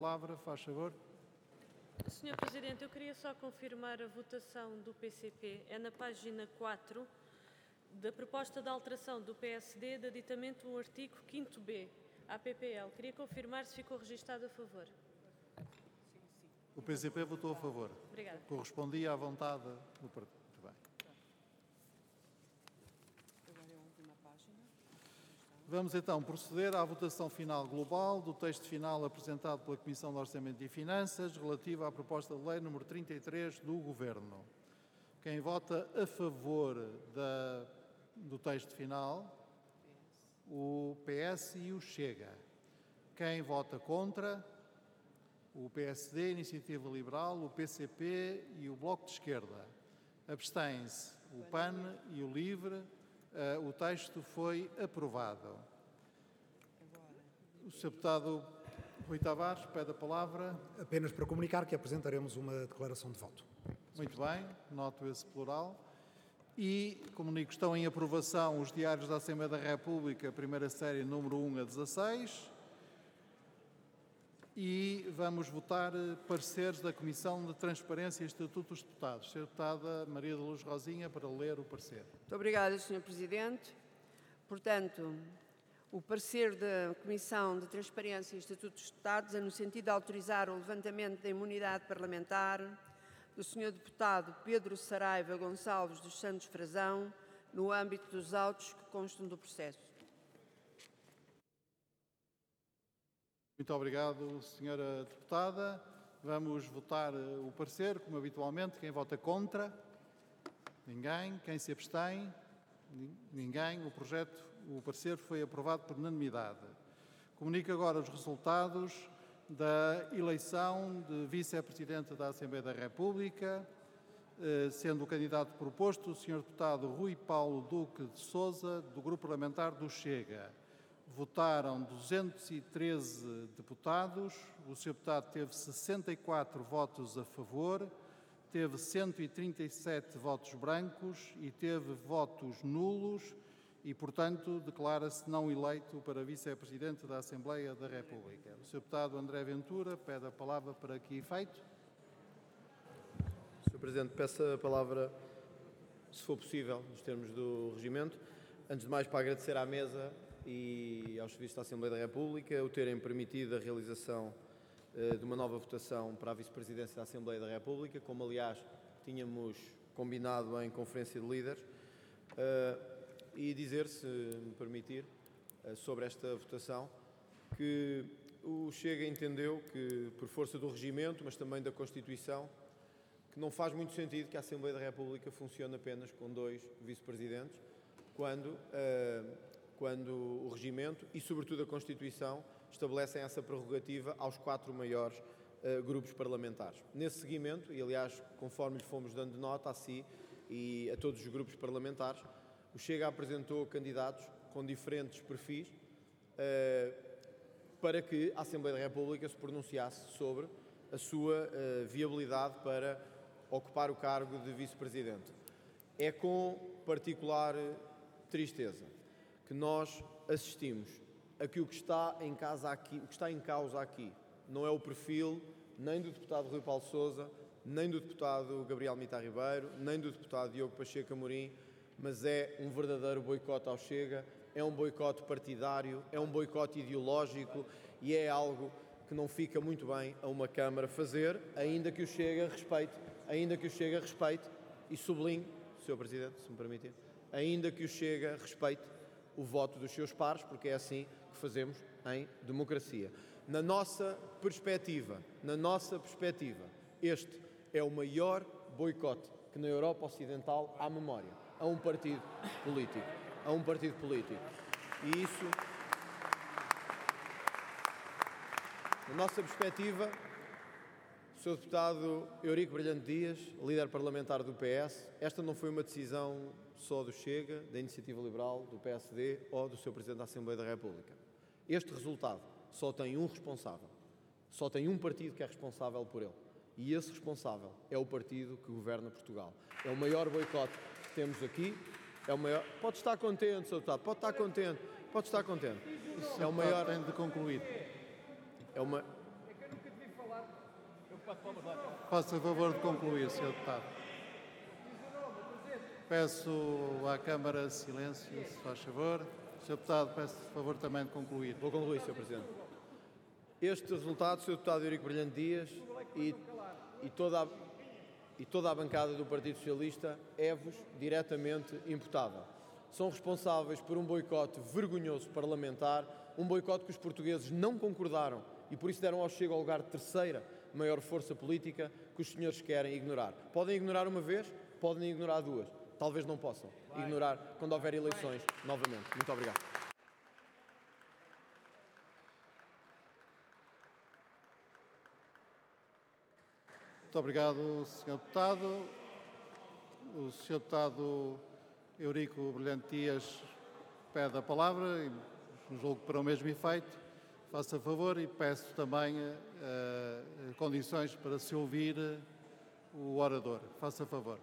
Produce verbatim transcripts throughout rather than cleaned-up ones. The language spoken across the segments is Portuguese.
Palavra, faz favor. senhor Presidente, eu queria só confirmar a votação do P C P. É na página quatro da proposta de alteração do P S D de aditamento do artigo quinto B, à P P L. Queria confirmar se ficou registado a favor. O P C P votou a favor. Obrigada. Correspondia à vontade do partido. Muito bem. Vamos então proceder à votação final global do texto final apresentado pela Comissão de Orçamento e Finanças relativo à proposta de lei número trinta e três do Governo. Quem vota a favor da, do texto final? O P S e o Chega. Quem vota contra? O P S D, Iniciativa Liberal, o P C P e o Bloco de Esquerda. Abstém-se o P A N e o LIVRE. Uh, o texto foi aprovado. O senhor Deputado Rui Tavares pede a palavra. Apenas para comunicar que apresentaremos uma declaração de voto. Muito bem, noto esse plural. E comunico que estão em aprovação os diários da Assembleia da República, primeira série, número um a dezasseis. E vamos votar pareceres da Comissão de Transparência e Estatuto dos Deputados. senhora Deputada Maria de Luz Rosinha, para ler o parecer. Muito obrigada, senhor Presidente. Portanto, o parecer da Comissão de Transparência e Estatuto dos Deputados é no sentido de autorizar o levantamento da imunidade parlamentar do senhor Deputado Pedro Saraiva Gonçalves dos Santos Frazão, no âmbito dos autos que constam do processo. Muito obrigado, senhora Deputada. Vamos votar o parecer, como habitualmente. Quem vota contra? Ninguém. Quem se abstém? Ninguém. O projeto, o parecer foi aprovado por unanimidade. Comunico agora os resultados da eleição de Vice-Presidente da Assembleia da República, sendo o candidato proposto o senhor Deputado Rui Paulo Duque de Sousa, do Grupo Parlamentar do Chega. Votaram duzentos e treze deputados, o senhor Deputado teve sessenta e quatro votos a favor, teve cento e trinta e sete votos brancos e teve votos nulos e, portanto, declara-se não eleito para Vice-Presidente da Assembleia da República. O senhor Deputado André Ventura pede a palavra para que efeito. senhor Presidente, peço a palavra, se for possível, nos termos do regimento. Antes de mais, para agradecer à mesa e aos serviços da Assembleia da República o terem permitido a realização uh, de uma nova votação para a Vice-Presidência da Assembleia da República, como aliás tínhamos combinado em Conferência de Líderes, uh, e dizer, se me permitir, uh, sobre esta votação, que o Chega entendeu que, por força do regimento, mas também da Constituição, que não faz muito sentido que a Assembleia da República funcione apenas com dois vice-presidentes, quando uh, quando o regimento e, sobretudo, a Constituição estabelecem essa prerrogativa aos quatro maiores uh, grupos parlamentares. Nesse seguimento, e aliás, conforme lhe fomos dando nota a si e a todos os grupos parlamentares, o Chega apresentou candidatos com diferentes perfis uh, para que a Assembleia da República se pronunciasse sobre a sua uh, viabilidade para ocupar o cargo de vice-presidente. É com particular tristeza que nós assistimos a que o que está em casa aqui, o que está em causa aqui, não é o perfil nem do deputado Rui Paulo Sousa, nem do deputado Gabriel Mita Ribeiro, nem do deputado Diogo Pacheco Amorim, mas é um verdadeiro boicote ao Chega, é um boicote partidário, é um boicote ideológico e é algo que não fica muito bem a uma Câmara fazer, ainda que o Chega respeite, ainda que o Chega respeite, e sublinho, senhor Presidente, se me permitir, ainda que o Chega respeite o voto dos seus pares, porque é assim que fazemos em democracia. Na nossa perspectiva, na nossa perspectiva, este é o maior boicote que na Europa Ocidental há memória, a um partido político, a um partido político. E isso, na nossa perspectiva, o senhor Deputado Eurico Brilhante Dias, líder parlamentar do P S, esta não foi uma decisão só do Chega, da Iniciativa Liberal, do P S D ou do senhor Presidente da Assembleia da República. Este resultado só tem um responsável, só tem um partido que é responsável por ele. E esse responsável é o partido que governa Portugal. É o maior boicote que temos aqui. É o maior... Pode estar contente, senhor Deputado, pode estar contente, pode estar contente. É o maior... Tem de concluir. É uma... Faça favor de concluir, senhor Deputado. Peço à Câmara silêncio, se faz favor. senhor Deputado, peço favor também de concluir. Vou concluir, senhor Presidente. Este resultado, senhor Deputado Eurico Brilhante Dias e, e, toda a, e toda a bancada do Partido Socialista é-vos diretamente imputável. São responsáveis por um boicote vergonhoso parlamentar, um boicote que os portugueses não concordaram e por isso deram ao Chega ao lugar de terceira maior força política que os senhores querem ignorar. Podem ignorar uma vez, podem ignorar duas. Talvez não possam ignorar quando houver eleições novamente. Muito obrigado. Muito obrigado, senhor Deputado. O senhor Deputado Eurico Brilhante Dias pede a palavra, e julgo para o mesmo efeito. Faça favor e peço também uh, condições para se ouvir o orador. Faça favor.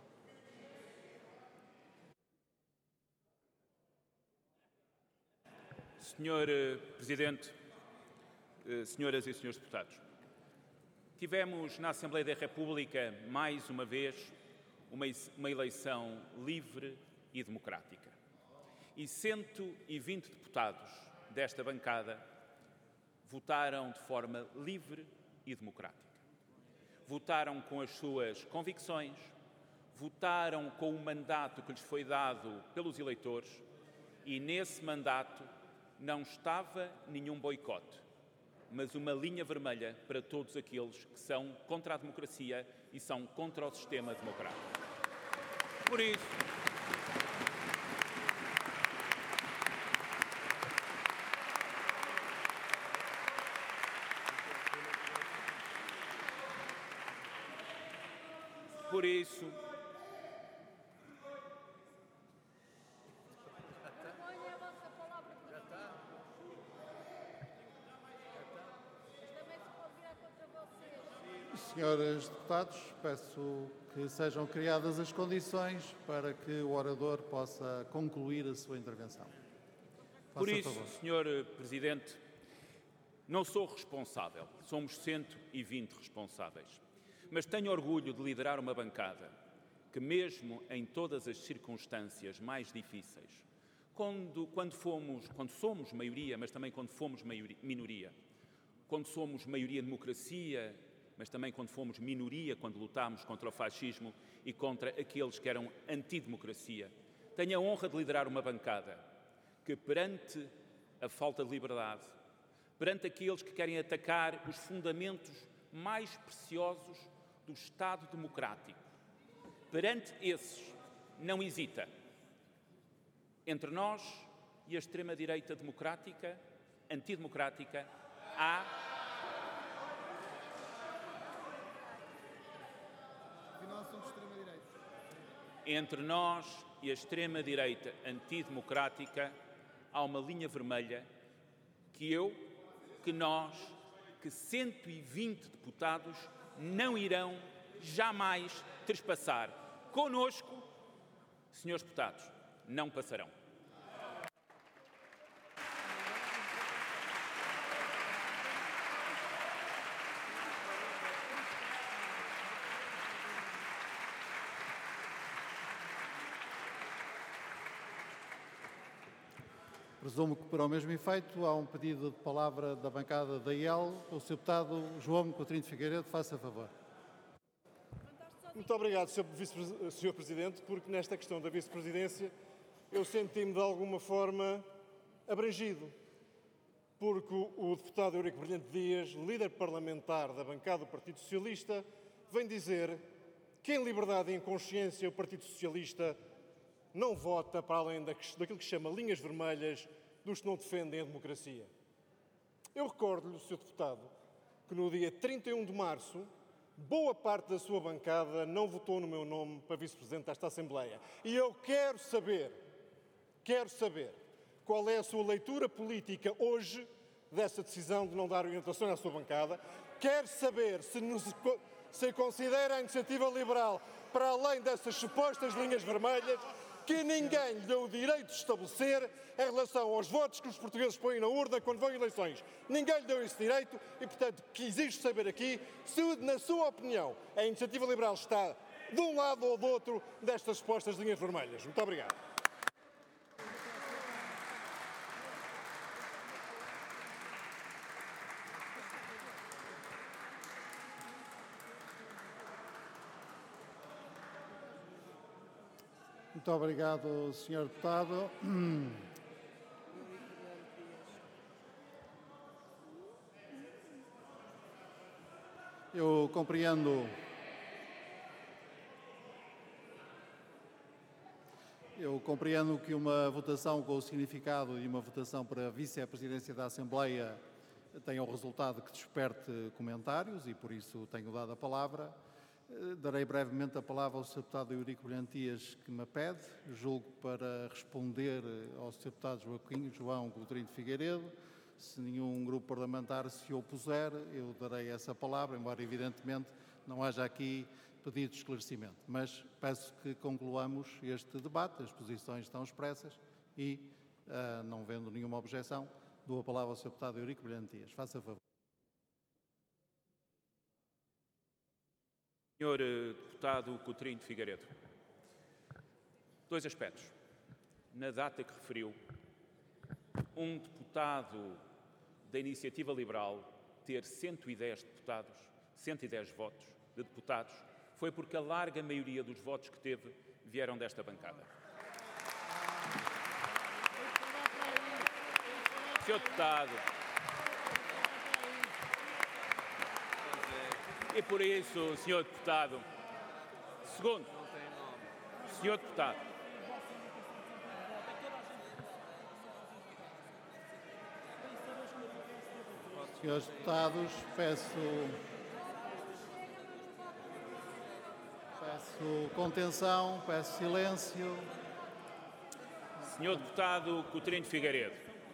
senhor Presidente, senhoras e senhores deputados, tivemos na Assembleia da República, mais uma vez, uma, uma eleição livre e democrática. E cento e vinte deputados desta bancada votaram de forma livre e democrática. Votaram com as suas convicções, votaram com o mandato que lhes foi dado pelos eleitores e nesse mandato não estava nenhum boicote, mas uma linha vermelha para todos aqueles que são contra a democracia e são contra o sistema democrático. Por isso, por isso, Senhores deputados, peço que sejam criadas as condições para que o orador possa concluir a sua intervenção. Faça por isso, favor. senhor Presidente, não sou responsável, somos cento e vinte responsáveis, mas tenho orgulho de liderar uma bancada que, mesmo em todas as circunstâncias mais difíceis, quando, quando, fomos, quando somos maioria, mas também quando fomos maioria, minoria, quando somos maioria democracia, mas também quando fomos minoria, quando lutámos contra o fascismo e contra aqueles que eram antidemocracia. Tenho a honra de liderar uma bancada que, perante a falta de liberdade, perante aqueles que querem atacar os fundamentos mais preciosos do Estado democrático, perante esses, não hesita. Entre nós e a extrema-direita democrática, antidemocrática, há Entre nós e a extrema-direita antidemocrática há uma linha vermelha que eu, que nós, que cento e vinte deputados não irão jamais trespassar. Conosco, senhores deputados, não passarão. Presumo que, para o mesmo efeito, há um pedido de palavra da bancada da I E L. O senhor Deputado João Coutinho de Figueiredo, faça favor. Muito obrigado, senhor Presidente, porque nesta questão da Vice-Presidência eu senti-me de alguma forma abrangido, porque o deputado Eurico Brilhante Dias, líder parlamentar da bancada do Partido Socialista, vem dizer que em liberdade e em consciência o Partido Socialista não vota para além daquilo que se chama linhas vermelhas dos que não defendem a democracia. Eu recordo-lhe, senhor Deputado, que no dia trinta e um de março, boa parte da sua bancada não votou no meu nome para Vice-Presidente desta Assembleia. E eu quero saber, quero saber, qual é a sua leitura política hoje dessa decisão de não dar orientações à sua bancada. Quero saber se, nos, se considera a iniciativa liberal para além dessas supostas linhas vermelhas. que ninguém lhe deu o direito de estabelecer em relação aos votos que os portugueses põem na urna quando vão a eleições. Ninguém lhe deu esse direito e, portanto, exijo saber aqui se, na sua opinião, a Iniciativa Liberal está de um lado ou do outro destas supostas linhas vermelhas. Muito obrigado. Muito obrigado, senhor Deputado. Eu compreendo Eu compreendo que uma votação com o significado de uma votação para a vice-presidência da Assembleia tenha o resultado que desperte comentários e por isso tenho dado a palavra. Darei brevemente a palavra ao senhor Deputado Eurico Brilhantias, que me pede, julgo para responder ao senhor Deputado Joaquim, João Coutinho de Figueiredo. Se nenhum grupo parlamentar se opuser, eu darei essa palavra, embora evidentemente não haja aqui pedido de esclarecimento. Mas peço que concluamos este debate, as posições estão expressas e, uh, não vendo nenhuma objeção, dou a palavra ao senhor Deputado Eurico Brilhantias. Faça favor. senhor Deputado Coutinho de Figueiredo, dois aspectos. Na data que referiu, um deputado da Iniciativa Liberal ter cento e dez deputados, cento e dez votos de deputados, foi porque a larga maioria dos votos que teve vieram desta bancada. senhor Deputado, e por isso, senhor Deputado, segundo, senhor Deputado, senhores Deputados, peço, peço contenção, peço silêncio. senhor Deputado Coutinho de Figueiredo,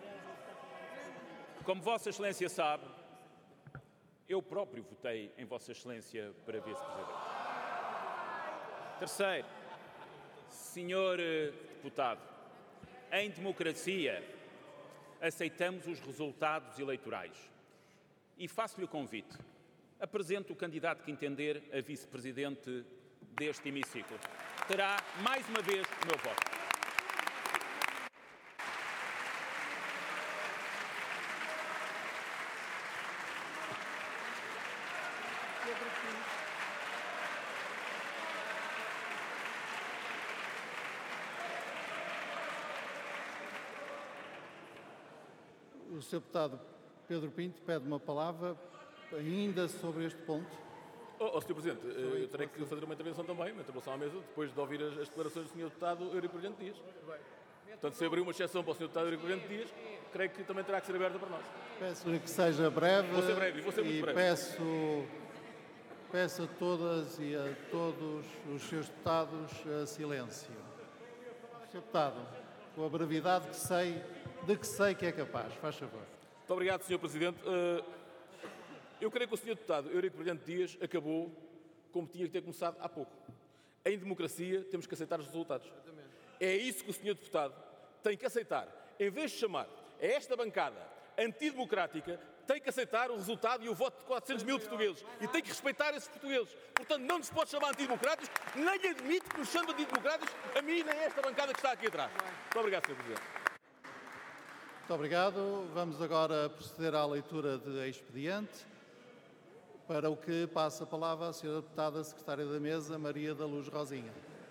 como Vossa Excelência sabe, eu próprio votei em Vossa Excelência para vice-presidente. Terceiro, senhor Deputado, em democracia aceitamos os resultados eleitorais e faço-lhe o convite. Apresente o candidato que entender a vice-presidente deste hemiciclo. Terá mais uma vez o meu voto. O senhor Deputado Pedro Pinto pede uma palavra ainda sobre este ponto. Oh, oh, senhor Presidente, eu terei que fazer uma intervenção também, uma intervenção à mesa, depois de ouvir as, as declarações do senhor Deputado Eurico Brilhantias. Portanto, se abrir uma exceção para o senhor Deputado Eurico Brilhantias, creio que também terá que ser aberta para nós. Peço-lhe que seja breve, Vou ser breve, vou ser muito e breve. peço, peço a todas e a todos os seus deputados a silêncio. senhor Deputado, com a brevidade que sei, de que sei que é capaz, faz favor. Muito obrigado, senhor Presidente. Eu creio que o senhor Deputado Eurico Brilhantias acabou como tinha que ter começado há pouco. Em democracia temos que aceitar os resultados. É isso que o senhor Deputado tem que aceitar. Em vez de chamar a esta bancada antidemocrática, tem que aceitar o resultado e o voto de quatrocentos mil portugueses. E tem que respeitar esses portugueses. Portanto, não nos pode chamar antidemocráticos, nem admite que nos chame antidemocráticos a mim nem a esta bancada que está aqui atrás. Muito obrigado, senhor Presidente. Muito obrigado. Vamos agora proceder à leitura de expediente, para o que passa a palavra à senhora Deputada Secretária da Mesa, Maria da Luz Rosinha.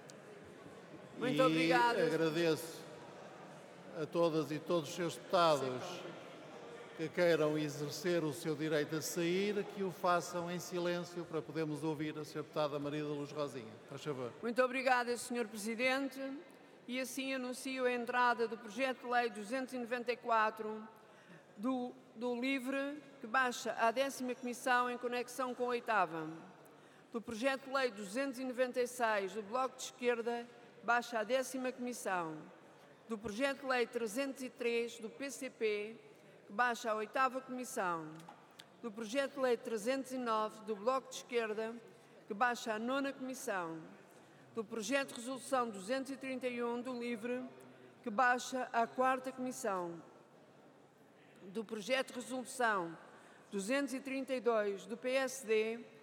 Muito e obrigada. agradeço a todas e todos os seus deputados que queiram exercer o seu direito a sair, que o façam em silêncio para podermos ouvir a senhora Deputada Maria da Luz Rosinha. Faz favor. Muito obrigada, senhor Presidente. E assim anuncio a entrada do projeto de lei duzentos e noventa e quatro do, do LIVRE, que baixa à décima Comissão em conexão com a oitava. Do projeto de lei duzentos e noventa e seis do Bloco de Esquerda, baixa à décima Comissão. Do projeto de lei trezentos e três do P C P, que baixa à oitava Comissão. Do projeto de lei trezentos e nove do Bloco de Esquerda, que baixa à nona Comissão. do projeto de resolução duzentos e trinta e um do LIVRE, que baixa à quarta comissão, do projeto de resolução duzentos e trinta e dois do P S D,